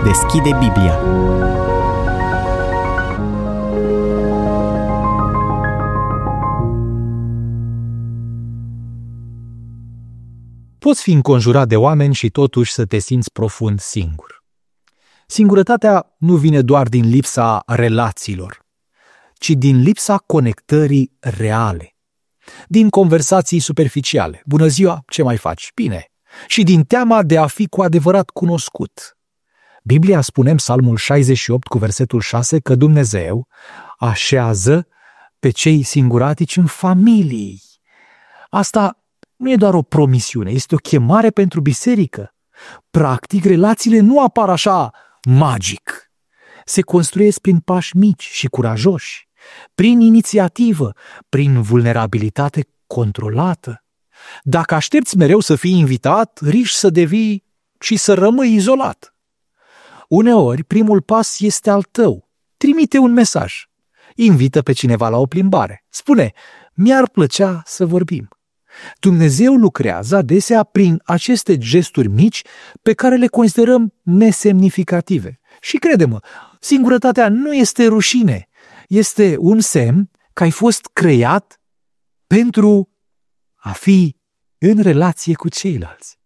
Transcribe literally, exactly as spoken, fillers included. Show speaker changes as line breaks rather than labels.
deschide Biblia. Poți fi înconjurat de oameni și totuși să te simți profund singur. Singurătatea nu vine doar din lipsa relațiilor, ci din lipsa conectării reale, din conversații superficiale. Bună ziua, ce mai faci? Bine. Și din teama de a fi cu adevărat cunoscut. Biblia spune în Psalmul șaizeci și opt cu versetul șase că Dumnezeu așează pe cei singuratici în familii. Asta nu e doar o promisiune, este o chemare pentru biserică. Practic, relațiile nu apar așa magic. Se construiesc prin pași mici și curajoși, prin inițiativă, prin vulnerabilitate controlată. Dacă aștepți mereu să fii invitat, riști să devii și să rămâi izolat. Uneori, primul pas este al tău. Trimite un mesaj. Invită pe cineva la o plimbare. Spune, mi-ar plăcea să vorbim. Dumnezeu lucrează adesea prin aceste gesturi mici pe care le considerăm nesemnificative. Și crede-mă, singurătatea nu este rușine, este un semn că ai fost creat pentru a fi în relație cu ceilalți.